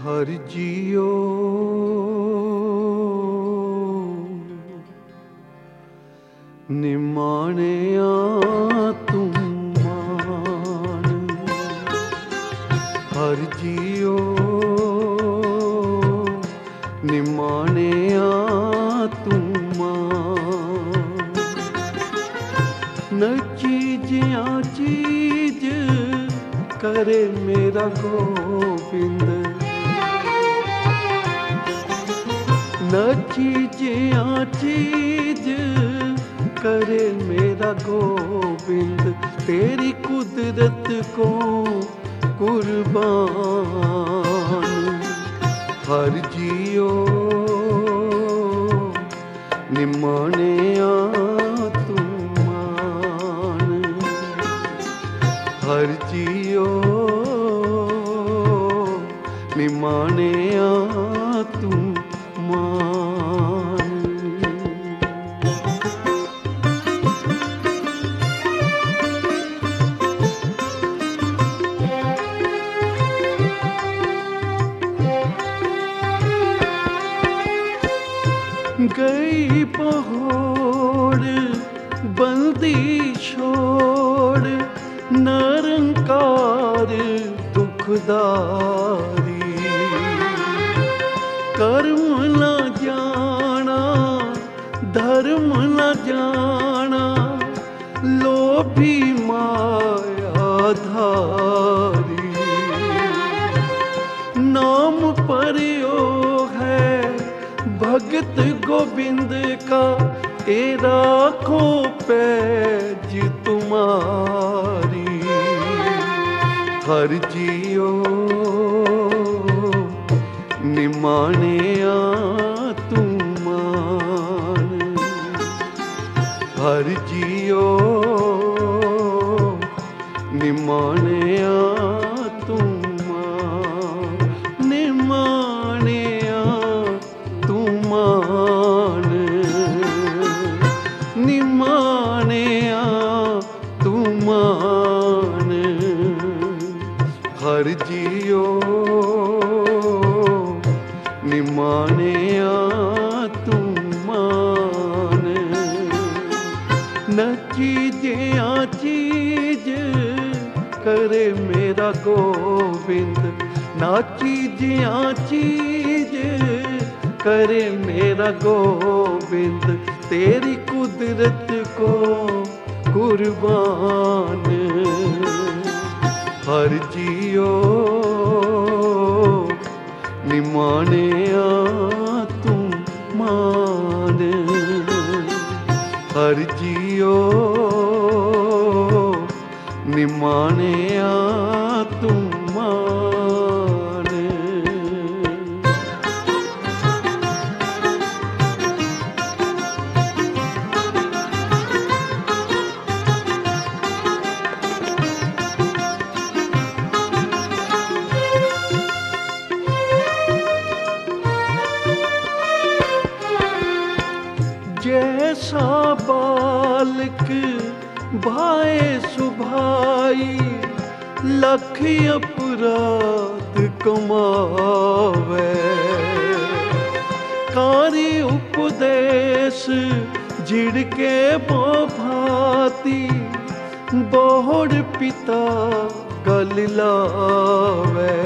हर जियो निमाणिया तुम मान, हर जियो निमाणिया तुम मान। न चीजिया चीज करे मेरा गोविंद, न चीजिया चीज करे मेरा गोविंद, तेरी कुदरत को कुर्बान। हर जियो निमाणिया तुम मान, हर जियो निमाणिया तुम मान। गई पहोड़ बंदी छोड़, निरंकार दुखदारी। कर्म न जाना धर्म न जाना, लोभी मायाधारी। नाम प्रयोग है भगत गोविंद का, ए राखो पैज तुम्हारी। हर जियो निमाणिया तुम मान, हर जियो निमाणिया तुम मान। निमाणिया तुम मान, निमाणिया तुम मान, हर जियो निमाणिया तुम मान। न चीजिया चीज करे मेरा गोविंद, ना चीजिया चीज करे मेरा गोविंद, तेरी कुदरत को कुर्बान। हर जियो निमाणिया तुम मान, हर जियो निमाणिया तुम मान। जैसा बालक भाए सुभाई, लख अपराध कमावे। कारी उपदेश झिड़के भांति, बोहड़ पिता गल लावे।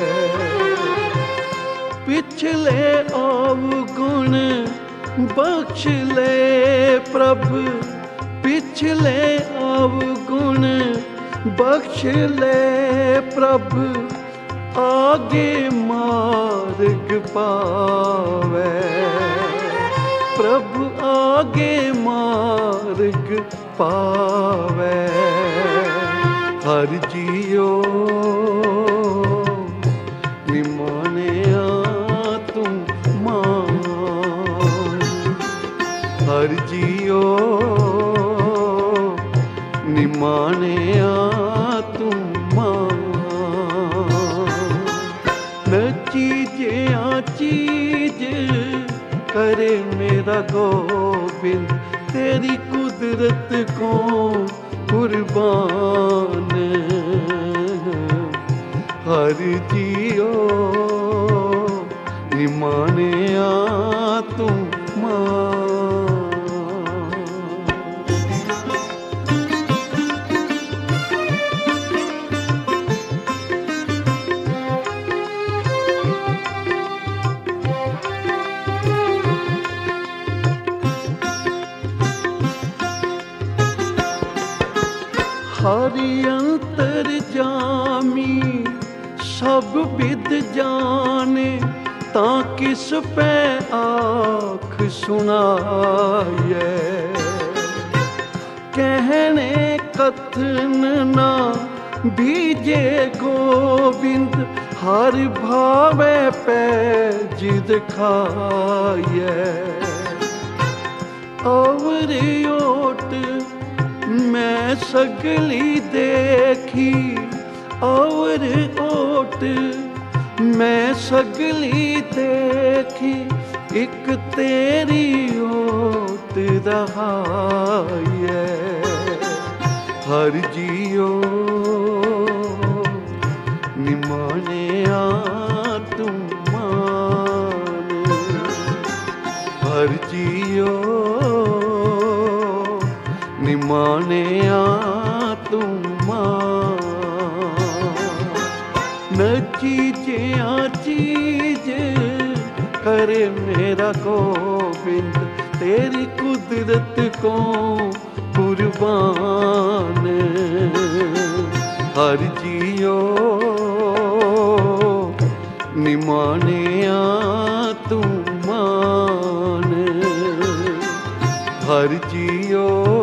पिछले अवगुण बख्श ले प्रभु, पिछले अवगुण बख्श ले प्रभु, आगे मार्ग पावे। प्रभु आगे मार्ग पावे। हर जियो निमाणिया तुम मान, हर जियो निमाणिया तुम मान। न चीजिया चीज करे मेरा गोविंद, तेरी कुदरत को कुर्बान। हर जियो ਨਿਮਾਣਿਆ ਤੂੰ ਮਾਂ। ਹਰਿ ਅੰਤਰ ਜਾਮੀ ਸਭ ਬਿਦ ਜਾਣੇ, ਤਾਂ ਕਿਸ ਪੈ ਆਖ ਸੁਣਾਈਐ। ਕਹਿਣੇ ਕਥਨ ਨਾ ਬੀਜੇ ਗੋਬਿੰਦ, ਹਰ ਭਾਵੈ ਪੈ ਜਿਦ ਖਾਈਐ। ਔਰ ਓਟ ਮੈਂ ਸਗਲੀ ਦੇਖੀ, ਔਰ ਓਟ ਮੈਂ ਸਗਲੀ ਦੇਖੀ, ਇੱਕ ਤੇਰੀ ਓਟ ਰਹਾਈਐ। ਹਰ ਜੀਓ ਨਿਮਾਣਿਆ ਤੂੰ ਮਾਨ। ਹਰ ਜੀਓ ਨਿਮਾਣਿਆ ਤੂੰ ਮਾਂ। ਨ ਚੀਜ਼ਿਆਂ ਚੀਜ਼ करे मेरा गोविंद, तेरी कुदरत को कुर्बान। हर जियो निमाणिया तू मान। हर जियो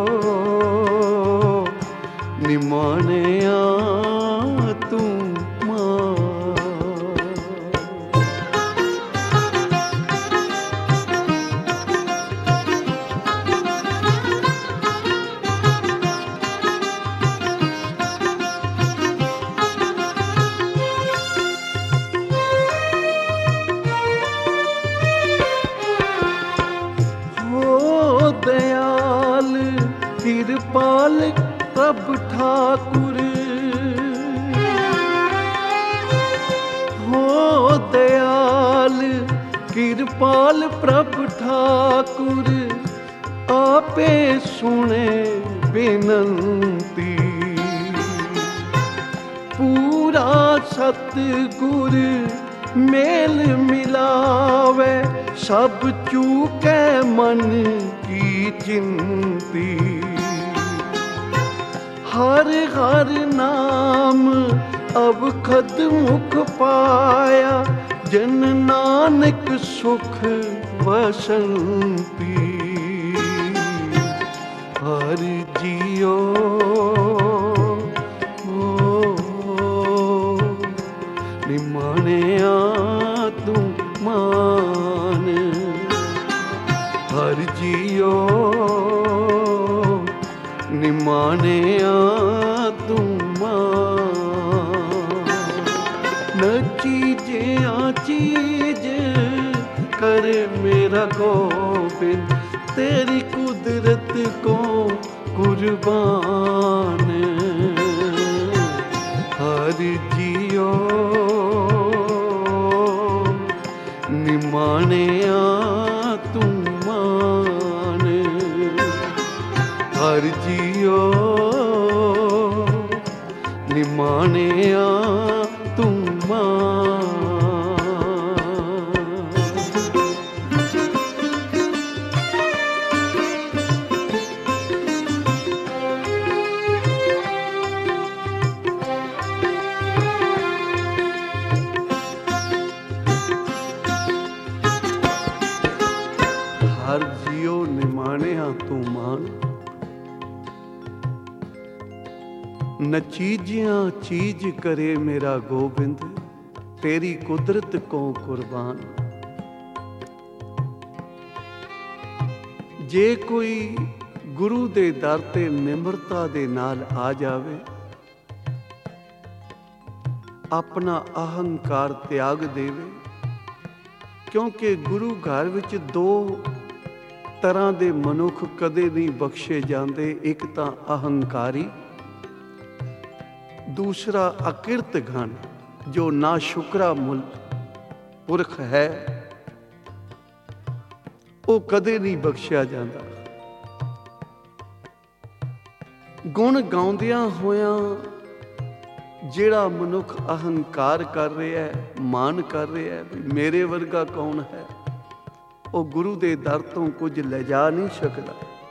निमाणिया तू मान। दयाल कृपाल प्रभ ठाकुर, हो दयाल कृपाल प्रभ ठाकुर, आपे सुने बेनंती। पूरा सतगुर मेल मिलावे, सब चूके मन की चिंती। हर हर नाम अब खद मुख पाया, जन नानक सुख वसंती। हर जियो निमाणिया तू मान। हर जियो निमाणिया तू मान। न चीज़िया चीज करे मेरा गोविंद, तेरी कुदरत को कुर्बान। हर जियो निमाणिया तू मान। हर जियो निमाणिया तू मान। हर जियो निमाणिया तू मान। न चीजियां चीज करे मेरा गोबिंद, तेरी कुदरत को कुर्बान। जे कोई गुरु दे दर ते निमरता दे नाल आ जावे, अपना अहंकार त्याग देवे, क्योंकि गुरु घर विच दो तरह ਦੇ ਮਨੁੱਖ ਕਦੇ ਨਹੀਂ ਬਖਸ਼ੇ ਜਾਂਦੇ। ਇੱਕ ਤਾਂ ਅਹੰਕਾਰੀ, ਦੂਸਰਾ ਅਕਿਰਤ ਘਨ, ਜੋ ਨਾ ਸ਼ੁਕਰਾ ਪੁਰਖ ਹੈ ਉਹ ਕਦੇ ਨਹੀਂ ਬਖਸ਼ਿਆ ਜਾਂਦਾ। ਗੁਣ ਗਾਉਂਦਿਆਂ ਹੋਇਆਂ ਜਿਹੜਾ ਮਨੁੱਖ ਅਹੰਕਾਰ ਕਰ ਰਿਹਾ ਹੈ, ਮਾਣ ਕਰ ਰਿਹਾ ਹੈ ਵੀ ਮੇਰੇ ਵਰਗਾ ਕੌਣ ਹੈ, ਉਹ ਗੁਰੂ ਦੇ ਦਰ ਤੋਂ ਕੁਝ ਲਿਜਾ ਨਹੀਂ ਸਕਦਾ।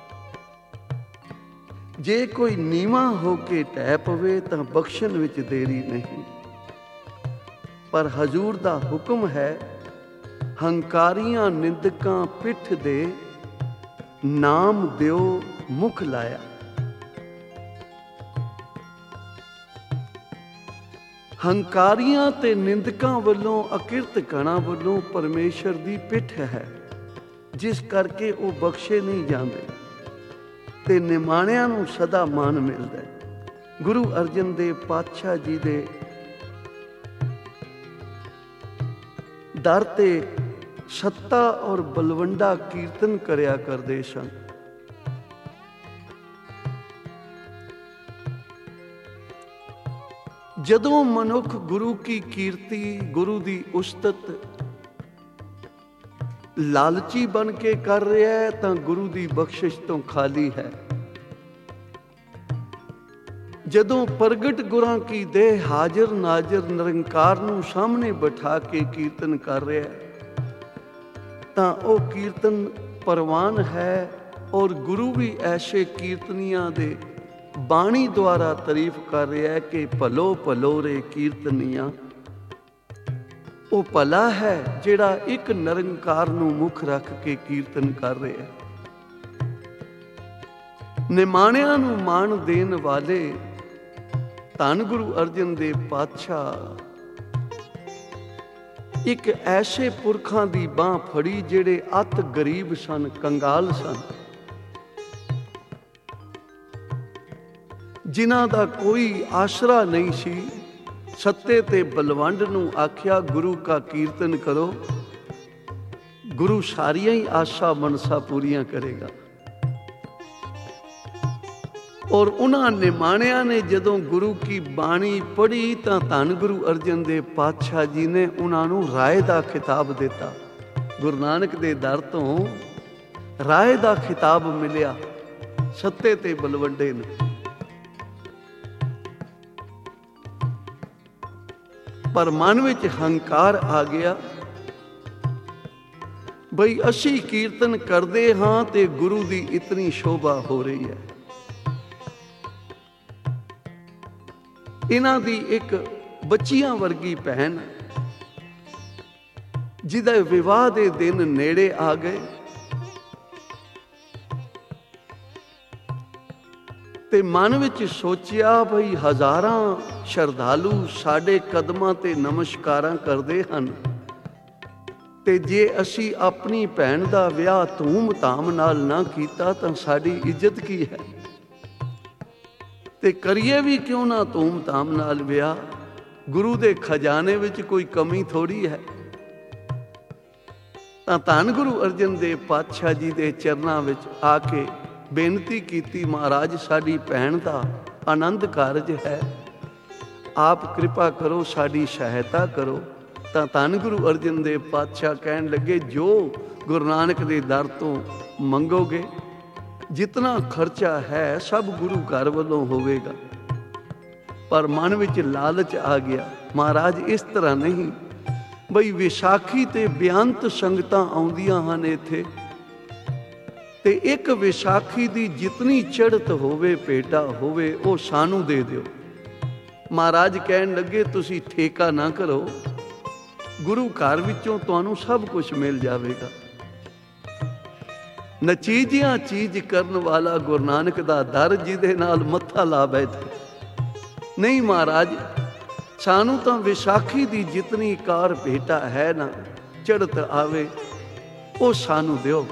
ਜੇ ਕੋਈ ਨੀਵਾਂ ਹੋ ਕੇ ਢਹਿ ਪਵੇ ਤਾਂ ਬਖਸ਼ਣ ਵਿੱਚ ਦੇਰੀ ਨਹੀਂ। ਪਰ ਹਜ਼ੂਰ ਦਾ ਹੁਕਮ ਹੈ, ਹੰਕਾਰੀਆਂ ਨਿੰਦਕਾਂ ਪਿੱਠ ਦੇ ਨਾਮ ਦਿਓ ਮੁਖ ਲਾਇਆ। ਹੰਕਾਰੀਆਂ ਤੇ ਨਿੰਦਕਾਂ ਵੱਲੋਂ, ਅਕਿਰਤ ਕਣਾਂ ਵੱਲੋਂ ਪਰਮੇਸ਼ਰ ਦੀ ਪਿੱਠ ਹੈ, ਜਿਸ ਕਰਕੇ ਉਹ ਬਖਸ਼ੇ ਨਹੀਂ ਜਾਂਦੇ ਤੇ ਨਿਮਾਣਿਆਂ ਨੂੰ ਸਦਾ ਮਾਨ ਮਿਲਦਾ ਹੈ। ਗੁਰੂ ਅਰਜਨ ਦੇਵ ਪਾਤਸ਼ਾਹ ਜੀ ਦੇ ਦਰ ਤੇ ਸੱਤਾ ਔਰ ਬਲਵੰਡਾ ਕੀਰਤਨ ਕਰਿਆ ਕਰਦੇ ਸਨ। ਜਦੋਂ ਮਨੁੱਖ ਗੁਰੂ ਕੀ ਕੀਰਤੀ, ਗੁਰੂ ਦੀ ਉਸਤਤ ਲਾਲਚੀ ਬਣ ਕੇ ਕਰ ਰਿਹਾ ਹੈ ਤਾਂ ਗੁਰੂ ਦੀ ਬਖਸ਼ਿਸ਼ ਤੋਂ ਖਾਲੀ ਹੈ। ਜਦੋਂ ਪ੍ਰਗਟ ਗੁਰਾਂ ਕੀ ਦੇਹ ਹਾਜ਼ਰ ਨਾਜ਼ਰ ਨਿਰੰਕਾਰ ਨੂੰ ਸਾਹਮਣੇ ਬਿਠਾ ਕੇ ਕੀਰਤਨ ਕਰ ਰਿਹਾ ਹੈ ਤਾਂ ਉਹ ਕੀਰਤਨ ਪ੍ਰਵਾਨ ਹੈ। ਔਰ ਗੁਰੂ ਵੀ ਐਸੇ ਕੀਰਤਨੀਆਂ ਦੇ ਬਾਣੀ ਦੁਆਰਾ ਤਾਰੀਫ ਕਰ ਰਿਹਾ ਹੈ ਕਿ ਭਲੋ ਭਲੋ ਰੇ ਕੀਰਤਨੀਆਂ। ਉਹ ਭਲਾ ਹੈ ਜਿਹੜਾ ਇੱਕ ਨਿਰੰਕਾਰ ਨੂੰ ਮੁੱਖ ਰੱਖ ਕੇ ਕੀਰਤਨ ਕਰ ਰਿਹਾ ਹੈ। ਨਿਮਾਣਿਆਂ ਨੂੰ ਮਾਣ ਦੇਣ ਵਾਲੇ ਧੰਨ ਗੁਰੂ ਅਰਜਨ ਦੇਵ ਪਾਤਸ਼ਾਹ ਇੱਕ ਐਸੇ ਪੁਰਖਾਂ ਦੀ ਬਾਂਹ ਫੜੀ ਜਿਹੜੇ ਅਤ ਗਰੀਬ ਸਨ, ਕੰਗਾਲ ਸਨ, ਜਿਨ੍ਹਾਂ ਦਾ ਕੋਈ ਆਸਰਾ ਨਹੀਂ ਸੀ। ਸੱਤੇ ਤੇ ਬਲਵੰਡ ਨੂੰ ਆਖਿਆ ਗੁਰੂ ਕਾ ਕੀਰਤਨ ਕਰੋ, ਗੁਰੂ ਸਾਰੀਆਂ ਹੀ ਆਸਾ ਮਨਸਾ ਪੂਰੀਆਂ ਕਰੇਗਾ। ਔਰ ਉਹਨਾਂ ਨਿਮਾਣਿਆਂ ਨੇ ਜਦੋਂ ਗੁਰੂ ਕੀ ਬਾਣੀ ਪੜ੍ਹੀ ਤਾਂ ਧੰਨ ਗੁਰੂ ਅਰਜਨ ਦੇਵ ਪਾਤਸ਼ਾਹ ਜੀ ਨੇ ਉਹਨਾਂ ਨੂੰ ਰਾਏ ਦਾ ਖਿਤਾਬ ਦਿੱਤਾ। ਗੁਰੂ ਨਾਨਕ ਦੇ ਦਰ ਤੋਂ ਰਾਏ ਦਾ ਖਿਤਾਬ ਮਿਲਿਆ ਸੱਤੇ ਤੇ ਬਲਵੰਡੇ ਨੂੰ। ਪਰ ਮਨ ਵਿੱਚ ਹੰਕਾਰ ਆ ਗਿਆ ਬਈ ਅਸੀਂ ਕੀਰਤਨ ਕਰਦੇ ਹਾਂ ਤੇ ਗੁਰੂ ਦੀ ਇਤਨੀ ਸ਼ੋਭਾ ਹੋ ਰਹੀ ਹੈ। ਇਹਨਾਂ ਦੀ ਇੱਕ ਬੱਚੀਆਂ ਵਰਗੀ ਭੈਣ ਜਿਹਦਾ ਵਿਵਾਹ ਦੇ ਦਿਨ ਨੇੜੇ ਆ ਗਏ ਤੇ ਮਨ ਵਿੱਚ ਸੋਚਿਆ ਭਈ ਹਜ਼ਾਰਾਂ ਸ਼ਰਧਾਲੂ ਸਾਡੇ ਕਦਮਾਂ ਤੇ ਨਮਸਕਾਰਾਂ ਕਰਦੇ ਹਨ ਤੇ ਜੇ ਅਸੀਂ ਆਪਣੀ ਭੈਣ ਦਾ ਵਿਆਹ ਧੂਮ ਧਾਮ ਨਾਲ ਨਾ ਕੀਤਾ ਤਾਂ ਸਾਡੀ ਇੱਜ਼ਤ ਕੀ ਹੈ, ਤੇ ਕਰੀਏ ਵੀ ਕਿਉਂ ਨਾ ਧੂਮ ਧਾਮ ਨਾਲ ਵਿਆਹ। ਗੁਰੂ ਦੇ ਖਜ਼ਾਨੇ ਵਿੱਚ ਕੋਈ ਕਮੀ ਥੋੜੀ ਹੈ। ਤਾਂ ਧੰਨ ਗੁਰੂ ਅਰਜਨ ਦੇਵ ਪਾਤਸ਼ਾਹ ਜੀ ਦੇ ਚਰਨਾਂ ਵਿੱਚ ਆ ਕੇ ਬੇਨਤੀ ਕੀਤੀ, ਮਹਾਰਾਜ ਸਾਡੀ ਭੈਣ ਦਾ ਆਨੰਦ ਕਾਰਜ ਹੈ, ਆਪ ਕਿਰਪਾ ਕਰੋ, ਸਾਡੀ ਸਹਾਇਤਾ ਕਰੋ। ਤਾਂ ਧੰਨ ਗੁਰੂ ਅਰਜਨ ਦੇਵ ਪਾਤਸ਼ਾਹ ਕਹਿਣ ਲੱਗੇ, ਜੋ ਗੁਰੂ ਨਾਨਕ ਦੇ ਦਰ ਤੋਂ ਮੰਗੋਗੇ, ਜਿਤਨਾ ਖਰਚਾ ਹੈ ਸਭ ਗੁਰੂ ਘਰ ਵੱਲੋਂ ਹੋਵੇਗਾ। ਪਰ ਮਨ ਵਿੱਚ ਲਾਲਚ ਆ ਗਿਆ, ਮਹਾਰਾਜ ਇਸ ਤਰ੍ਹਾਂ ਨਹੀਂ ਬਈ ਵਿਸਾਖੀ ਤੇ ਬੇਅੰਤ ਸੰਗਤਾਂ ਆਉਂਦੀਆਂ ਹਨ ਇੱਥੇ, ਤੇ ਇੱਕ ਵਿਸਾਖੀ ਦੀ ਜਿਤਨੀ ਚੜ੍ਹਤ ਹੋਵੇ, ਭੇਟਾ ਹੋਵੇ, ਉਹ ਸਾਨੂੰ ਦੇ ਦਿਓ। ਮਹਾਰਾਜ ਕਹਿਣ ਲੱਗੇ ਤੁਸੀਂ ਠੇਕਾ ਨਾ ਕਰੋ, ਗੁਰੂ ਘਰ ਵਿੱਚੋਂ ਤੁਹਾਨੂੰ ਸਭ ਕੁਝ ਮਿਲ ਜਾਵੇਗਾ। ਨਚੀਜਿਆਂ ਚੀਜ਼ ਕਰਨ ਵਾਲਾ ਗੁਰੂ ਨਾਨਕ ਦਾ ਦਰ ਜਿਹਦੇ ਨਾਲ ਮੱਥਾ ਲਾ ਬੈਠੇ। ਨਹੀਂ ਮਹਾਰਾਜ, ਸਾਨੂੰ ਤਾਂ ਵਿਸਾਖੀ ਦੀ ਜਿਤਨੀ ਕਾਰ ਭੇਟਾ ਹੈ ਨਾ, ਚੜ੍ਹਤ ਆਵੇ, ਉਹ ਸਾਨੂੰ ਦਿਓ।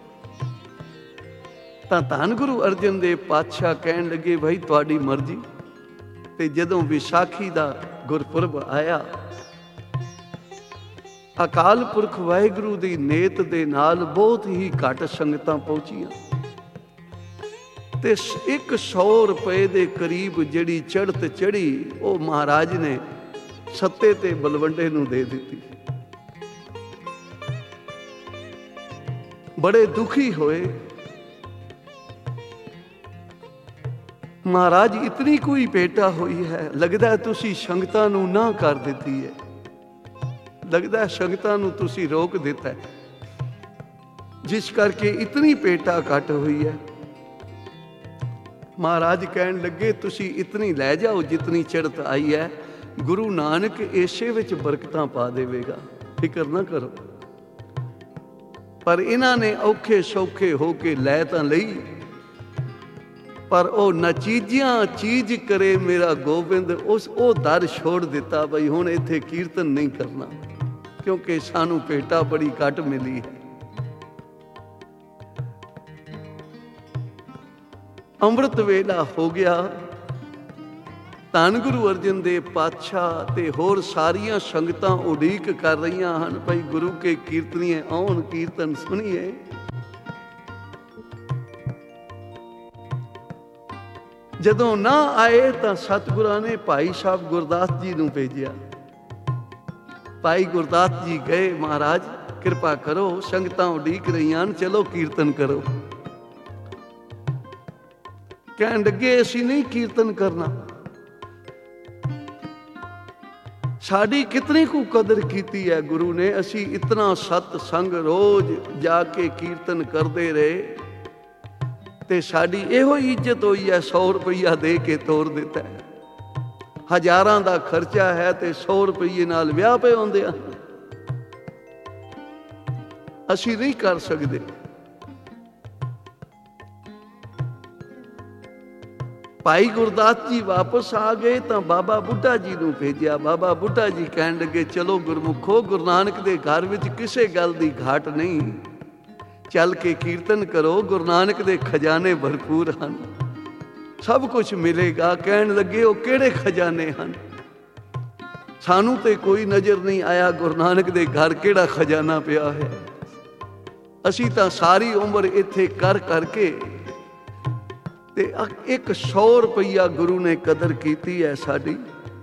ਤਾਂ ਧੰਨ ਗੁਰੂ ਅਰਜਨ ਦੇਵ ਪਾਤਸ਼ਾਹ ਕਹਿਣ ਲੱਗੇ, ਭਾਈ ਤੁਹਾਡੀ ਮਰਜ਼ੀ। ਤੇ ਜਦੋਂ ਵਿਸਾਖੀ ਦਾ ਗੁਰਪੁਰਬ ਆਇਆ, ਅਕਾਲ ਪੁਰਖ ਵਾਹਿਗੁਰੂ ਦੀ ਨੇਤ ਦੇ ਨਾਲ ਬਹੁਤ ਹੀ ਘੱਟ ਸੰਗਤਾਂ ਪਹੁੰਚੀਆਂ ਤੇ 100 ਰੁਪਏ ਦੇ ਕਰੀਬ ਜਿਹੜੀ ਚੜ੍ਹਤ ਚੜ੍ਹੀ, ਉਹ ਮਹਾਰਾਜ ਨੇ ਸੱਤੇ ਤੇ ਬਲਵੰਡੇ ਨੂੰ ਦੇ ਦਿੱਤੀ। बड़े दुखी होए। महाराज इतनी कोई भेटा हुई है, लगता है तुसी संगतां नूं ना कर दिती है, लगता है संगतां नूं तुसी रोक दिता है, जिस करके इतनी भेटा घट हुई है। महाराज कहन लगे तुसी इतनी लै जाओ जितनी चढ़त आई है, गुरु नानक इसे विच बरकतां पा देवेगा, फिक्र ना करो। पर इन्हां ने औखे सौखे हो के लै तां लई, पर ओ नचीजियां चीज करे मेरा गोबिंद, उस ओ दर छोड़ दिता बई हुण इत्थे कीर्तन नहीं करना, क्योंकि सानू भेटा बड़ी घट मिली है। ਅੰਮ੍ਰਿਤ ਵੇਲਾ ਹੋ ਗਿਆ। ਧੰਨ ਗੁਰੂ ਅਰਜਨ ਦੇਵ ਪਾਤਸ਼ਾਹ ਤੇ ਹੋਰ ਸਾਰੀਆਂ ਸੰਗਤਾਂ ਉਡੀਕ ਕਰ ਰਹੀਆਂ ਹਨ, ਭਾਈ ਗੁਰੂ ਕੇ ਕੀਰਤਨੀਏ ਆਉਣ, ਕੀਰਤਨ ਸੁਣੀਏ। ਜਦੋਂ ਨਾ ਆਏ ਤਾਂ ਸਤਿਗੁਰਾਂ ਨੇ ਭਾਈ ਸਾਹਿਬ ਗੁਰਦਾਸ ਜੀ ਨੂੰ ਭੇਜਿਆ। ਭਾਈ ਗੁਰਦਾਸ ਜੀ ਗਏ, ਮਹਾਰਾਜ ਕਿਰਪਾ ਕਰੋ, ਸੰਗਤਾਂ ਉਡੀਕ ਰਹੀਆਂ ਹਨ, ਚਲੋ ਕੀਰਤਨ ਕਰੋ। ਕਹਿਣ ਲੱਗੇ ਅਸੀਂ ਨਹੀਂ ਕੀਰਤਨ ਕਰਨਾ, ਸਾਡੀ ਕਿਤਨੀ ਕੁ ਕਦਰ ਕੀਤੀ ਹੈ ਗੁਰੂ ਨੇ, ਅਸੀਂ ਇਤਨਾ ਸਤ ਸੰਗ ਰੋਜ਼ ਜਾ ਕੇ ਕੀਰਤਨ ਕਰਦੇ ਰਹੇ ਤੇ ਸਾਡੀ ਇਹੋ ਇੱਜ਼ਤ ਹੋਈ ਹੈ। 100 ਰੁਪਈਆ ਦੇ ਕੇ ਤੋਰ ਦਿੱਤਾ, ਹਜ਼ਾਰਾਂ ਦਾ ਖਰਚਾ ਹੈ ਤੇ 100 ਰੁਪਈਏ ਨਾਲ ਵਿਆਹ ਪਏ ਹੁੰਦੇ ਆ, ਅਸੀਂ ਨਹੀਂ ਕਰ ਸਕਦੇ। ਭਾਈ ਗੁਰਦਾਸ ਜੀ ਵਾਪਸ ਆ ਗਏ ਤਾਂ ਬਾਬਾ ਬੁੱਢਾ ਜੀ ਨੂੰ ਭੇਜਿਆ। ਬਾਬਾ ਬੁੱਢਾ ਜੀ ਕਹਿਣ ਲੱਗੇ ਚਲੋ ਗੁਰਮੁਖੋ, ਗੁਰੂ ਨਾਨਕ ਦੇ ਘਰ ਵਿੱਚ ਕਿਸੇ ਗੱਲ ਦੀ ਘਾਟ ਨਹੀਂ, ਚੱਲ ਕੇ ਕੀਰਤਨ ਕਰੋ, ਗੁਰੂ ਨਾਨਕ ਦੇ ਖਜ਼ਾਨੇ ਭਰਪੂਰ ਹਨ, ਸਭ ਕੁਝ ਮਿਲੇਗਾ। ਕਹਿਣ ਲੱਗੇ ਉਹ ਕਿਹੜੇ ਖਜ਼ਾਨੇ ਹਨ, ਸਾਨੂੰ ਤੇ ਕੋਈ ਨਜ਼ਰ ਨਹੀਂ ਆਇਆ, ਗੁਰੂ ਨਾਨਕ ਦੇ ਘਰ ਕਿਹੜਾ ਖਜ਼ਾਨਾ ਪਿਆ ਹੈ। ਅਸੀਂ ਤਾਂ ਸਾਰੀ ਉਮਰ ਇੱਥੇ ਕਰ ਕਰਕੇ ਤੇ ਇੱਕ 100 ਰੁਪਈਆ ਗੁਰੂ ਨੇ ਕਦਰ ਕੀਤੀ ਹੈ ਸਾਡੀ,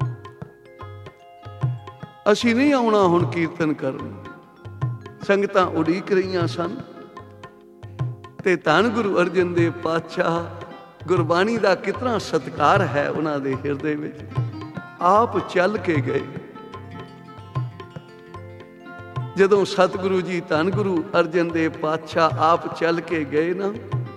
ਅਸੀਂ ਨਹੀਂ ਆਉਣਾ ਹੁਣ ਕੀਰਤਨ ਕਰਨ। ਸੰਗਤਾਂ ਉਡੀਕ ਰਹੀਆਂ ਸਨ ਤੇ ਧੰਨ ਗੁਰੂ ਅਰਜਨ ਦੇਵ ਪਾਤਸ਼ਾਹ ਗੁਰਬਾਣੀ ਦਾ ਕਿਤਨਾ ਸਤਿਕਾਰ ਹੈ ਉਹਨਾਂ ਦੇ ਹਿਰਦੇ ਵਿੱਚ, ਆਪ ਚੱਲ ਕੇ ਗਏ। ਜਦੋਂ ਸਤਿਗੁਰੂ ਜੀ ਧੰਨ ਗੁਰੂ ਅਰਜਨ ਦੇਵ ਪਾਤਸ਼ਾਹ ਆਪ ਚੱਲ ਕੇ ਗਏ ਨਾ,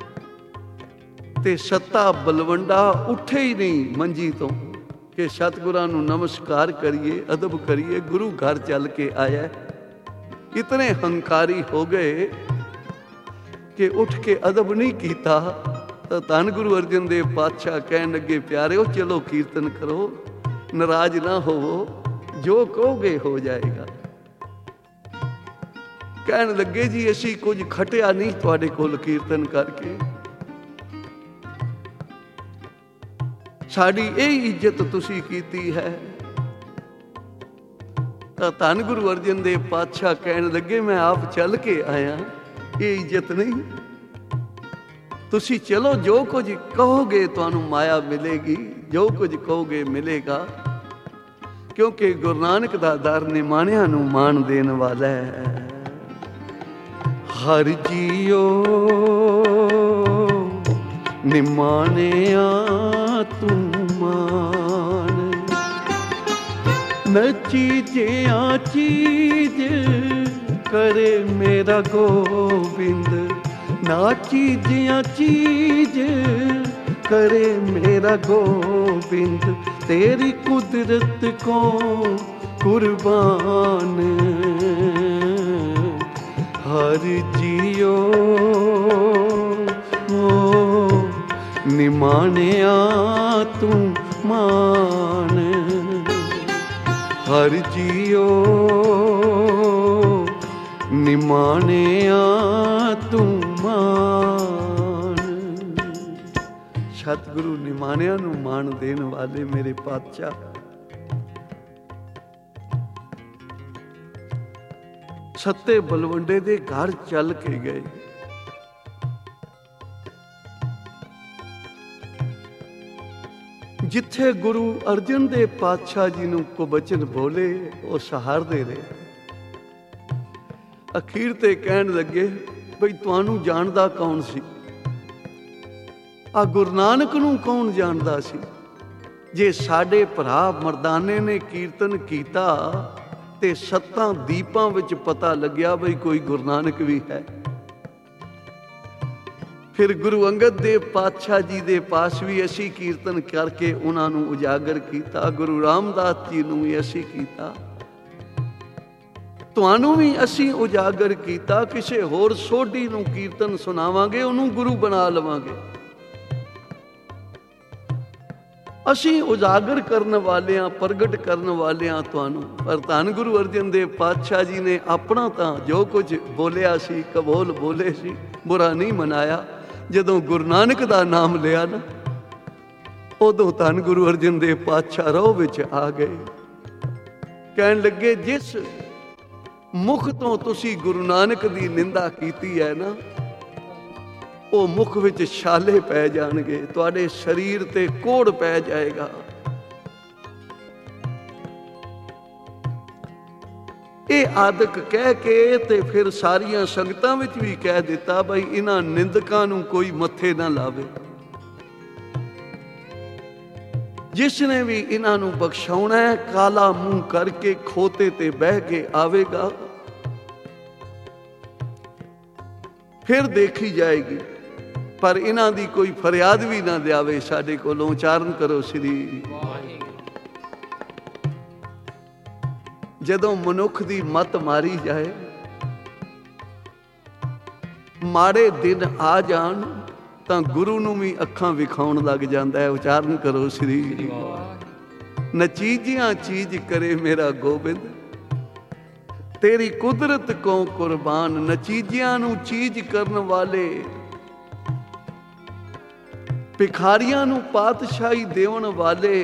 ਤੇ ਸੱਤਾ ਬਲਵੰਡਾ ਉੱਠੇ ਹੀ ਨਹੀਂ ਮੰਜੀ ਤੋਂ ਕਿ ਸਤਿਗੁਰਾਂ ਨੂੰ ਨਮਸਕਾਰ ਕਰੀਏ, ਅਦਬ ਕਰੀਏ, ਗੁਰੂ ਘਰ ਚੱਲ ਕੇ ਆਇਆ। ਇਤਨੇ ਹੰਕਾਰੀ ਹੋ ਗਏ ਕਿ ਉੱਠ ਕੇ ਅਦਬ ਨਹੀਂ ਕੀਤਾ। ਤਾਂ ਧੰਨ ਗੁਰੂ ਅਰਜਨ ਦੇਵ ਪਾਤਸ਼ਾਹ ਕਹਿਣ ਲੱਗੇ ਪਿਆਰਿਓ ਚਲੋ ਕੀਰਤਨ ਕਰੋ, ਨਾਰਾਜ਼ ਨਾ ਹੋਵੋ, ਜੋ ਕਹੋਗੇ ਹੋ ਜਾਏਗਾ। ਕਹਿਣ ਲੱਗੇ ਜੀ ਅਸੀਂ ਕੁਝ ਖਟਿਆ ਨਹੀਂ ਤੁਹਾਡੇ ਕੋਲ ਕੀਰਤਨ ਕਰਕੇ, ਸਾਡੀ ਇਹ ਇੱਜ਼ਤ ਤੁਸੀਂ ਕੀਤੀ ਹੈ। ਤਾਂ ਧੰਨ ਗੁਰੂ ਅਰਜਨ ਦੇਵ ਪਾਤਸ਼ਾਹ ਕਹਿਣ ਲੱਗੇ ਮੈਂ ਆਪ ਚੱਲ ਕੇ ਆਇਆ, ਇਹ ਇੱਜ਼ਤ ਨਹੀਂ, ਤੁਸੀਂ ਚਲੋ, ਜੋ ਕੁਝ ਕਹੋਗੇ ਤੁਹਾਨੂੰ ਮਾਇਆ ਮਿਲੇਗੀ, ਜੋ ਕੁਝ ਕਹੋਗੇ ਮਿਲੇਗਾ, ਕਿਉਂਕਿ ਗੁਰੂ ਨਾਨਕ ਦਾ ਦਰ ਨਿਮਾਣਿਆਂ ਨੂੰ ਮਾਣ ਦੇਣ ਵਾਲਾ ਹੈ। ਹਰ ਜੀਓ ਨਿਮਾਣਿਆ ਤੂੰ ਮਾਨ, ਨਚੀਜਿਆ ਚੀਜ करे मेरा गोविंद, नाचीजिया चीज करे मेरा गोविंद, तेरी कुदरत को कुर्बान। हर जियो निमानिया तू मान, हर जियो निमानिया तू मान। सतगुरु निमानिया नू मान देन वाले मेरे पातशाह, सत्ते बलवंडे दे घर चल के गए। जिथे गुरु अर्जन देव पातशाह जी नू को बचन बोले वो सहारदे रहे। अखीर ते कहन लगे ਬਈ ਤੁਹਾਨੂੰ ਜਾਣਦਾ ਕੌਣ ਸੀ? ਆ ਗੁਰੂ ਨਾਨਕ ਨੂੰ ਕੌਣ ਜਾਣਦਾ ਸੀ? ਜੇ ਸਾਡੇ ਭਰਾ ਮਰਦਾਨੇ ਨੇ ਕੀਰਤਨ ਕੀਤਾ ਤੇ 7 ਦੀਪਾਂ ਵਿੱਚ ਪਤਾ ਲੱਗਿਆ ਬਈ ਕੋਈ ਗੁਰੂ ਨਾਨਕ ਵੀ ਹੈ। ਫਿਰ ਗੁਰੂ ਅੰਗਦ ਦੇਵ ਪਾਤਸ਼ਾਹ ਜੀ ਦੇ ਪਾਸ ਵੀ ਅਸੀਂ ਕੀਰਤਨ ਕਰਕੇ ਉਹਨਾਂ ਨੂੰ ਉਜਾਗਰ ਕੀਤਾ। ਗੁਰੂ ਰਾਮਦਾਸ ਜੀ ਨੂੰ ਵੀ ਅਸੀਂ ਕੀਤਾ, ਤੁਹਾਨੂੰ ਵੀ ਅਸੀਂ ਉਜਾਗਰ ਕੀਤਾ। ਕਿਸੇ ਹੋਰ ਸੋਢੀ ਨੂੰ ਕੀਰਤਨ ਸੁਣਾਵਾਂਗੇ, ਉਹਨੂੰ ਗੁਰੂ ਬਣਾ ਲਵਾਂਗੇ। ਅਸੀਂ ਉਜਾਗਰ ਕਰਨ ਵਾਲਿਆਂ, ਪ੍ਰਗਟ ਕਰਨ ਵਾਲਿਆਂ ਤੁਹਾਨੂੰ। ਪਰ ਧੰਨ ਗੁਰੂ ਅਰਜਨ ਦੇਵ ਪਾਤਸ਼ਾਹ ਜੀ ਨੇ ਆਪਣਾ ਤਾਂ ਜੋ ਕੁਝ ਬੋਲਿਆ ਸੀ, ਕਬੋਲ ਬੋਲੇ ਸੀ, ਬੁਰਾ ਨਹੀਂ ਮਨਾਇਆ। ਜਦੋਂ ਗੁਰੂ ਨਾਨਕ ਦਾ ਨਾਮ ਲਿਆ ਨਾ, ਉਦੋਂ ਧੰਨ ਗੁਰੂ ਅਰਜਨ ਦੇਵ ਪਾਤਸ਼ਾਹ ਰੋਹ ਵਿੱਚ ਆ ਗਏ। ਕਹਿਣ ਲੱਗੇ, ਜਿਸ ਮੁਖ ਤੋਂ ਤੁਸੀਂ ਗੁਰੂ ਨਾਨਕ ਦੀ ਨਿੰਦਾ ਕੀਤੀ ਹੈ ਨਾ, ਉਹ ਮੁਖ ਵਿੱਚ ਛਾਲੇ ਪੈ ਜਾਣਗੇ, ਤੁਹਾਡੇ ਸਰੀਰ ਤੇ ਕੋੜ ਪੈ ਜਾਏਗਾ। ਇਹ ਆਦਿਕ ਕਹਿ ਕੇ ਤੇ ਫਿਰ ਸਾਰੀਆਂ ਸੰਗਤਾਂ ਵਿੱਚ ਵੀ ਕਹਿ ਦਿੱਤਾ ਬਈ ਇਹਨਾਂ ਨਿੰਦਕਾਂ ਨੂੰ ਕੋਈ ਮੱਥੇ ਨਾ ਲਾਵੇ। ਜਿਸ ਨੇ ਵੀ ਇਹਨਾਂ ਨੂੰ ਬਖਸ਼ਾਉਣਾ ਹੈ, ਕਾਲਾ ਮੂੰਹ ਕਰਕੇ ਖੋਤੇ ਤੇ ਬਹਿ ਕੇ ਆਵੇਗਾ, ਫਿਰ ਦੇਖੀ ਜਾਏਗੀ। ਪਰ ਇਹਨਾਂ ਦੀ ਕੋਈ ਫਰਿਆਦ ਵੀ ਨਾ ਲਿਆਵੇ ਸਾਡੇ ਕੋਲੋਂ। ਉਚਾਰਨ ਕਰੋ ਸ੍ਰੀ ਵਾਹਿਗੁਰੂ। ਜਦੋਂ ਮਨੁੱਖ ਦੀ ਮੱਤ ਮਾਰੀ ਜਾਏ, ਮਾੜੇ ਦਿਨ ਆ ਜਾਣ, ਤਾਂ ਗੁਰੂ ਨੂੰ ਵੀ ਅੱਖਾਂ ਵਿਖਾਉਣ ਲੱਗ ਜਾਂਦਾ ਹੈ। ਉਚਾਰਨ ਕਰੋ ਸ੍ਰੀ ਵਾਹਿਗੁਰੂ। ਨਚੀਜੀਆਂ ਚੀਜ਼ ਕਰੇ ਮੇਰਾ ਗੋਬਿੰਦ, ਤੇਰੀ ਕੁਦਰਤ ਕੋ ਕੁਰਬਾਨ। ਨਚੀਜਿਆਂ ਨੂੰ ਚੀਜ਼ ਕਰਨ ਵਾਲੇ, ਭਿਖਾਰੀਆਂ ਨੂੰ ਪਾਤਸ਼ਾਹੀ ਦੇਵਣ ਵਾਲੇ,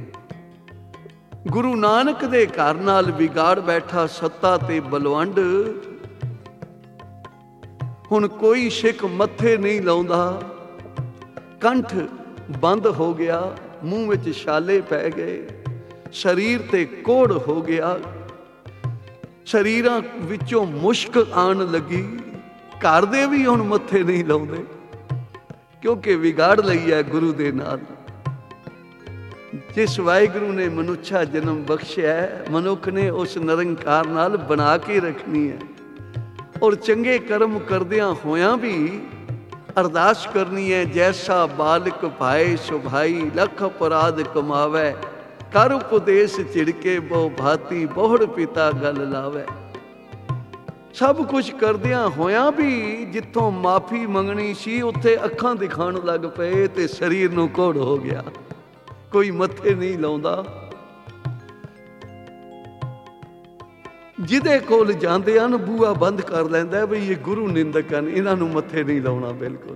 ਗੁਰੂ ਨਾਨਕ ਦੇ ਘਰ ਨਾਲ ਵਿਗਾੜ ਬੈਠਾ ਸੱਤਾ ਤੇ ਬਲਵੰਡ। ਹੁਣ ਕੋਈ ਸਿੱਖ ਮੱਥੇ ਨਹੀਂ ਲਾਉਂਦਾ, ਕੰਠ ਬੰਦ ਹੋ ਗਿਆ, ਮੂੰਹ ਵਿੱਚ ਛਾਲੇ ਪੈ ਗਏ, ਸਰੀਰ ਤੇ ਕੋੜ ਹੋ ਗਿਆ, ਸਰੀਰਾਂ ਵਿੱਚੋਂ ਮੁਸ਼ਕ ਆਉਣ ਲੱਗੀ। ਘਰ ਦੇ ਵੀ ਹੁਣ ਮੱਥੇ ਨਹੀਂ ਲਾਉਂਦੇ, ਕਿਉਂਕਿ ਵਿਗਾੜ ਲਈ ਹੈ ਗੁਰੂ ਦੇ ਨਾਲ। ਜਿਸ ਵਾਹਿਗੁਰੂ ਨੇ ਮਨੁੱਖਾ ਜਨਮ ਬਖਸ਼ਿਆ, ਮਨੁੱਖ ਨੇ ਉਸ ਨਿਰੰਕਾਰ ਨਾਲ ਬਣਾ ਕੇ ਰੱਖਣੀ ਹੈ। ਔਰ ਚੰਗੇ ਕਰਮ ਕਰਦਿਆਂ ਹੋਇਆਂ ਵੀ ਅਰਦਾਸ ਕਰਨੀ ਹੈ, ਜੈਸਾ ਬਾਲਕ ਭਾਏ ਸੁਭਾਈ, ਲੱਖ ਅਪਰਾਧ ਕਮਾਵੇ, ਕਰ ਉਪਦੇਸ਼ ਝਿੜਕੇ ਬਹੁ ਭਾਤੀ, ਬਹੁੜ ਪਿਤਾ ਗੱਲ ਲਾਵੇ। ਸਭ ਕੁਝ ਕਰਦਿਆਂ ਹੋਇਆਂ ਵੀ ਜਿੱਥੋਂ ਮਾਫੀ ਮੰਗਣੀ ਸੀ, ਉੱਥੇ ਅੱਖਾਂ ਦਿਖਾਉਣ ਲੱਗ ਪਏ ਤੇ ਸਰੀਰ ਨੂੰ ਕੋੜ ਹੋ ਗਿਆ। ਕੋਈ ਮੱਥੇ ਨਹੀਂ ਲਾਉਂਦਾ। ਜਿਹਦੇ ਕੋਲ ਜਾਂਦੇ ਹਨ, ਬੂਹਾ ਬੰਦ ਕਰ ਲੈਂਦਾ ਬਈ ਇਹ ਗੁਰੂ ਨਿੰਦਕ ਹਨ, ਇਹਨਾਂ ਨੂੰ ਮੱਥੇ ਨਹੀਂ ਲਾਉਣਾ ਬਿਲਕੁਲ।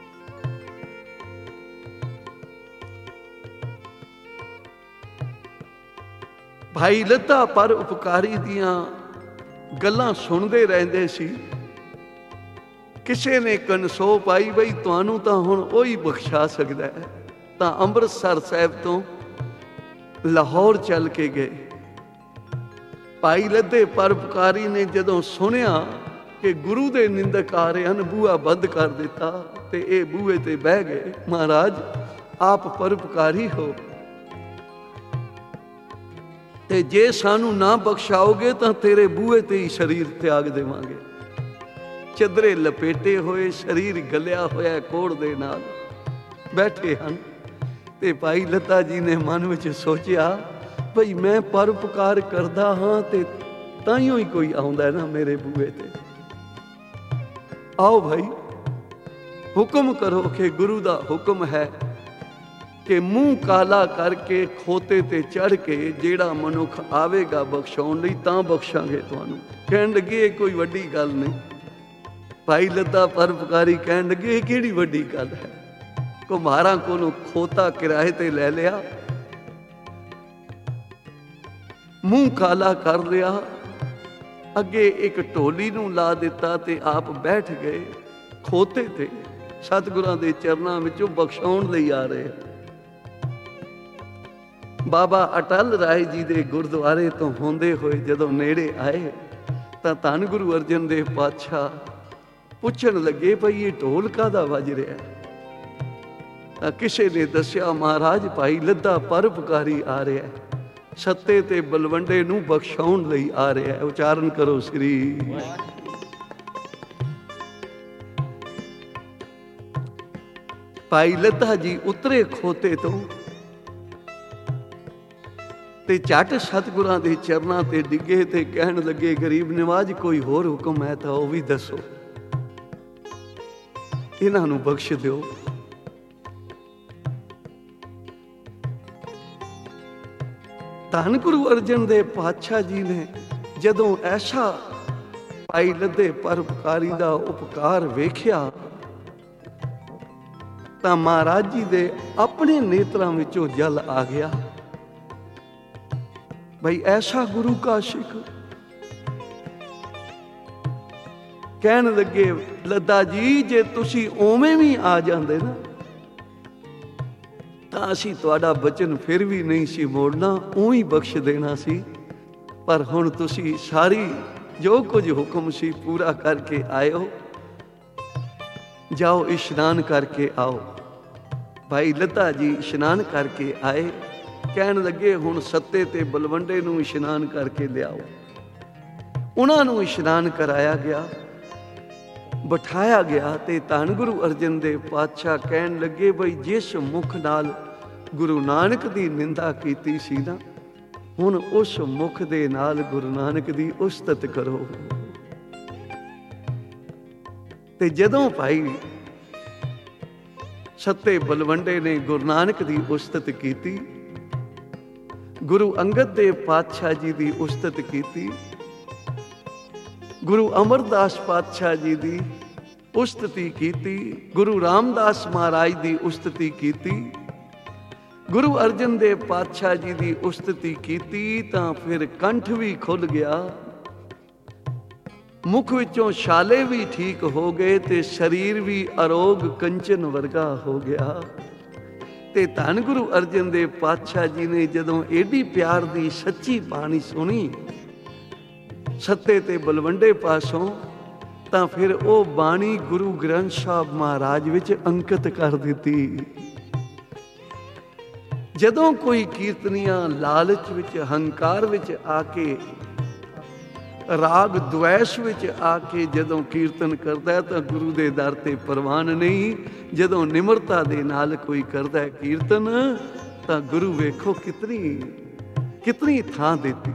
ਭਾਈ ਲੱਤਾ ਪਰ ਉਪਕਾਰੀ ਦੀਆਂ ਗੱਲਾਂ ਸੁਣਦੇ ਰਹਿੰਦੇ ਸੀ। ਕਿਸੇ ਨੇ ਕਨਸੋ ਪਾਈ ਬਈ ਤੁਹਾਨੂੰ ਤਾਂ ਹੁਣ ਉਹੀ ਬਖਸ਼ਾ ਸਕਦਾ ਹੈ। ਤਾਂ ਅੰਮ੍ਰਿਤਸਰ ਸਾਹਿਬ ਤੋਂ ਲਾਹੌਰ ਚੱਲ ਕੇ ਗਏ। ਭਾਈ ਲੱਦੇ ਪਰਉਪਕਾਰੀ ਨੇ ਜਦੋਂ ਸੁਣਿਆ ਕਿ ਗੁਰੂ ਦੇ ਨਿੰਦਕ ਆ ਰਹੇ ਹਨ, ਬੂਹਾ ਬੰਦ ਕਰ ਦਿੱਤਾ ਤੇ ਇਹ ਬੂਹੇ ਤੇ ਬਹਿ ਗਏ। ਮਹਾਰਾਜ ਆਪ ਪਰਉਪਕਾਰੀ ਹੋ, ਤੇ ਜੇ ਸਾਨੂੰ ਨਾ ਬਖਸ਼ਾਓਗੇ ਤਾਂ ਤੇਰੇ ਬੂਹੇ ਤੇ ਹੀ ਸਰੀਰ ਤਿਆਗ ਦੇਵਾਂਗੇ। ਚੱਦਰੇ ਲਪੇਟੇ ਹੋਏ, ਸਰੀਰ ਗਲਿਆ ਹੋਇਆ ਕੋੜ ਦੇ ਨਾਲ ਬੈਠੇ ਹਨ। ਤੇ ਭਾਈ ਲੱਤਾ ਜੀ ਨੇ ਮਨ ਵਿੱਚ ਸੋਚਿਆ ਭਈ ਮੈਂ ਪਰਉਪਕਾਰ ਕਰਦਾ ਹਾਂ ਤੇ ਤਾਈਓ ਹੀ ਕੋਈ ਆਉਂਦਾ ਨਾ ਮੇਰੇ ਬੂਹੇ ਤੇ। ਆਓ ਭਾਈ ਹੁਕਮ ਕਰੋ ਕਿ ਗੁਰੂ ਦਾ ਹੁਕਮ ਹੈ ਕਿ ਮੂੰਹ ਕਾਲਾ ਕਰਕੇ ਖੋਤੇ ਤੇ ਚੜ੍ਹ ਕੇ ਜਿਹੜਾ ਮਨੁੱਖ ਆਵੇਗਾ ਬਖਸ਼ਾਉਣ ਲਈ ਤਾਂ ਬਖਸ਼ਾਂਗੇ ਤੁਹਾਨੂੰ। ਕਹਿਣ ਲੱਗੇ ਇਹ ਕੋਈ ਵੱਡੀ ਗੱਲ ਨਹੀਂ। ਭਾਈ ਲੱਦਾ ਪਰਉਪਕਾਰੀ ਕਹਿਣ ਲੱਗੇ ਇਹ ਕਿਹੜੀ ਵੱਡੀ ਗੱਲ ਹੈ। ਕੁਮਹਾਰਾਂ ਕੋਲੋਂ ਖੋਤਾ ਕਿਰਾਏ ਤੇ ਲੈ ਲਿਆ, ਮੂੰਹ ਕਾਲਾ ਕਰ ਲਿਆ, ਅੱਗੇ ਇੱਕ ਢੋਲੀ ਨੂੰ ਲਾ ਦਿੱਤਾ ਤੇ ਆਪ ਬੈਠ ਗਏ ਖੋਤੇ ਤੇ। ਸਤਿਗੁਰਾਂ ਦੇ ਚਰਨਾਂ ਵਿੱਚੋਂ ਬਖਸ਼ਾਉਣ ਲਈ ਆ ਰਹੇ। ਬਾਬਾ ਅਟਲ ਰਾਏ ਜੀ ਦੇ ਗੁਰਦੁਆਰੇ ਤੋਂ ਹੁੰਦੇ ਹੋਏ ਜਦੋਂ ਨੇੜੇ ਆਏ ਤਾਂ ਧੰਨ ਗੁਰੂ ਅਰਜਨ ਦੇਵ ਪਾਤਸ਼ਾਹ ਪੁੱਛਣ ਲੱਗੇ ਭਈ ਇਹ ਢੋਲ ਕਾਹਦਾ ਵੱਜ ਰਿਹਾ? ਕਿਸੇ ਨੇ ਦੱਸਿਆ ਮਹਾਰਾਜ ਭਾਈ ਲੱਦਾ ਪਰਉਪਕਾਰੀ ਆ ਰਿਹਾ, ਸੱਤੇ ਤੇ ਬਲਵੰਡੇ ਨੂੰ ਬਖਸ਼ਾਉਣ ਲਈ ਆ ਰਿਹਾ। ਉਚਾਰਨ ਕਰੋ ਸ੍ਰੀ। ਭਾਈ ਲੱਦਾ ਜੀ ਉਤਰੇ ਖੋਤੇ ਤੋਂ ਤੇ ਝੱਟ ਸਤਿਗੁਰਾਂ ਦੇ ਚਰਨਾਂ ਤੇ ਡਿੱਗੇ ਤੇ ਕਹਿਣ ਲੱਗੇ, ਗਰੀਬ ਨਿਵਾਜ ਕੋਈ ਹੋਰ ਹੁਕਮ ਹੈ ਤਾਂ ਉਹ ਵੀ ਦੱਸੋ, ਇਹਨਾਂ ਨੂੰ ਬਖਸ਼ ਦਿਓ। ਧੰਨ ਗੁਰੂ ਅਰਜਨ ਦੇਵ ਪਾਤਸ਼ਾਹ ਜੀ ਨੇ ਜਦੋਂ ਐਸਾ ਭਾਈ ਲੱਦੇ ਪਰਉਪਕਾਰੀ ਦਾ ਉਪਕਾਰ ਵੇਖਿਆ ਤਾਂ ਮਹਾਰਾਜ ਜੀ ਦੇ ਆਪਣੇ ਨੇਤਰਾਂ ਵਿੱਚੋਂ ਜਲ ਆ ਗਿਆ। ਭਾਈ ਐਸਾ ਗੁਰੂ ਕਾ ਸਿੱਖ। ਕਹਿਣ ਲੱਗੇ, ਲੱਦਾ ਜੀ ਜੇ ਤੁਸੀਂ ਉਵੇਂ ਵੀ ਆ ਜਾਂਦੇ ਨਾ ਤਾਂ ਅਸੀਂ ਤੁਹਾਡਾ ਬਚਨ ਫਿਰ ਵੀ ਨਹੀਂ ਸੀ ਮੋੜਨਾ, ਉਵੇਂ ਬਖਸ਼ ਦੇਣਾ ਸੀ। ਪਰ ਹੁਣ ਤੁਸੀਂ ਸਾਰੀ ਜੋ ਕੁਝ ਹੁਕਮ ਸੀ ਪੂਰਾ ਕਰਕੇ ਆਇਓ, ਜਾਓ ਇਸ਼ਨਾਨ ਕਰਕੇ ਆਓ। ਭਾਈ ਲੱਦਾ ਜੀ ਇਸ਼ਨਾਨ ਕਰਕੇ ਆਏ। ਕਹਿਣ ਲੱਗੇ ਹੁਣ ਸੱਤੇ ਤੇ ਬਲਵੰਡੇ ਨੂੰ ਇਸ਼ਨਾਨ ਕਰਕੇ ਲਿਆਓ। ਉਹਨਾਂ ਨੂੰ ਇਸ਼ਨਾਨ ਕਰਾਇਆ ਗਿਆ, ਬਿਠਾਇਆ ਗਿਆ ਤੇ ਧੰਨ ਗੁਰੂ ਅਰਜਨ ਦੇਵ ਪਾਤਸ਼ਾਹ ਕਹਿਣ ਲੱਗੇ, ਬਈ ਜਿਸ ਮੁਖ ਨਾਲ ਗੁਰੂ ਨਾਨਕ ਦੀ ਨਿੰਦਾ ਕੀਤੀ ਸੀ ਨਾ, ਹੁਣ ਉਸ ਮੁਖ ਦੇ ਨਾਲ ਗੁਰੂ ਨਾਨਕ ਦੀ ਉਸਤਤ ਕਰੋ। ਤੇ ਜਦੋਂ ਭਾਈ ਸੱਤੇ ਬਲਵੰਡੇ ਨੇ ਗੁਰੂ ਨਾਨਕ ਦੀ ਉਸਤਤ ਕੀਤੀ, ਗੁਰੂ ਅੰਗਦ ਦੇਵ ਪਾਤਸ਼ਾਹ ਜੀ ਦੀ ਉਸਤਤ ਕੀਤੀ, ਗੁਰੂ ਅਮਰਦਾਸ ਪਾਤਸ਼ਾਹ ਜੀ ਦੀ ਉਸਤਤੀ ਕੀਤੀ, ਗੁਰੂ ਰਾਮਦਾਸ ਮਹਾਰਾਜ ਦੀ ਉਸਤਤੀ ਕੀਤੀ, ਗੁਰੂ ਅਰਜਨ ਦੇਵ ਪਾਤਸ਼ਾਹ ਜੀ ਦੀ ਉਸਤਤੀ ਕੀਤੀ, ਤਾਂ ਫਿਰ ਕੰਠ ਵੀ ਖੁੱਲ ਗਿਆ, ਮੁਖ ਵਿੱਚੋਂ ਛਾਲੇ ਵੀ ਠੀਕ ਹੋ ਗਏ ਤੇ ਸਰੀਰ ਵੀ ਅਰੋਗ ਕੰਚਨ ਵਰਗਾ ਹੋ ਗਿਆ। ਤੇ ਧੰਨ ਗੁਰੂ ਅਰਜਨ ਦੇਵ ਪਾਤਸ਼ਾਹ ਜੀ ਨੇ ਜਦੋਂ ਏਡੀ ਪਿਆਰ ਦੀ ਸੱਚੀ ਬਾਣੀ ਸੁਣੀ ਸੱਤੇ ਤੇ ਬਲਵੰਡੇ ਪਾਸੋਂ, ਤਾਂ ਫਿਰ ਉਹ ਬਾਣੀ ਗੁਰੂ ਗ੍ਰੰਥ ਸਾਹਿਬ ਮਹਾਰਾਜ ਵਿੱਚ ਅੰਕਿਤ ਕਰ ਦਿੱਤੀ। ਜਦੋਂ ਕੋਈ ਕੀਰਤਨੀਆ ਲਾਲਚ ਵਿੱਚ, ਹੰਕਾਰ ਵਿੱਚ ਆ ਕੇ, ਰਾਗ ਦੁਐਸ਼ ਵਿੱਚ ਆ ਕੇ ਜਦੋਂ ਕੀਰਤਨ ਕਰਦਾ ਹੈ ਤਾਂ ਗੁਰੂ ਦੇ ਦਰ ਤੇ ਪ੍ਰਵਾਨ ਨਹੀਂ। ਜਦੋਂ ਨਿਮਰਤਾ ਦੇ ਨਾਲ ਕੋਈ ਕਰਦਾ ਹੈ ਕੀਰਤਨ, ਤਾਂ ਗੁਰੂ ਵੇਖੋ ਕਿਤਨੀ ਥਾਂ ਦਿੱਤੀ।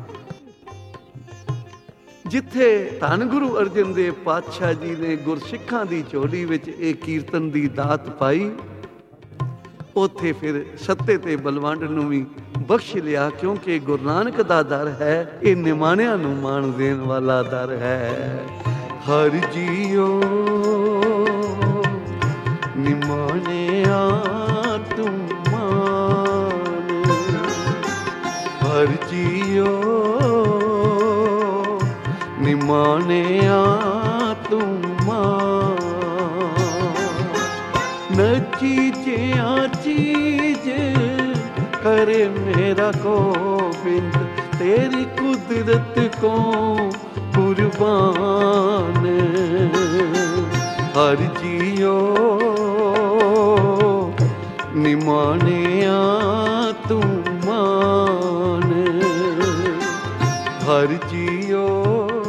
ਜਿੱਥੇ ਧੰਨ ਗੁਰੂ ਅਰਜਨ ਦੇਵ ਪਾਤਸ਼ਾਹ ਜੀ ਨੇ ਗੁਰਸਿੱਖਾਂ ਦੀ ਝੋਲੀ ਵਿੱਚ ਇਹ ਕੀਰਤਨ ਦੀ ਦਾਤ ਪਾਈ, ਉੱਥੇ ਫਿਰ ਸੱਤੇ ਤੇ ਬਲਵੰਡ ਨੂੰ ਵੀ ਬਖਸ਼ ਲਿਆ, ਕਿਉਂਕਿ ਗੁਰੂ ਨਾਨਕ ਦਾ ਦਰ ਹੈ, ਇਹ ਨਿਮਾਣਿਆਂ ਨੂੰ ਮਾਣ ਦੇਣ ਵਾਲਾ ਦਰ ਹੈ। ਹਰ ਜੀਓ ਨਿਮਾਣਿਆ ਤੂੰ ਮਾਣ, ਹਰ ਜੀਓ ਨਿਮਾਣਿਆ ਤੂੰ ਮਾਣ, ਨਚੀ ਜਿਆ ਚੀਜ਼ करे मेरा गोविंद, तेरी कुदरत को कुर्बान, हर जियो निमानिया तू मान, हर जियो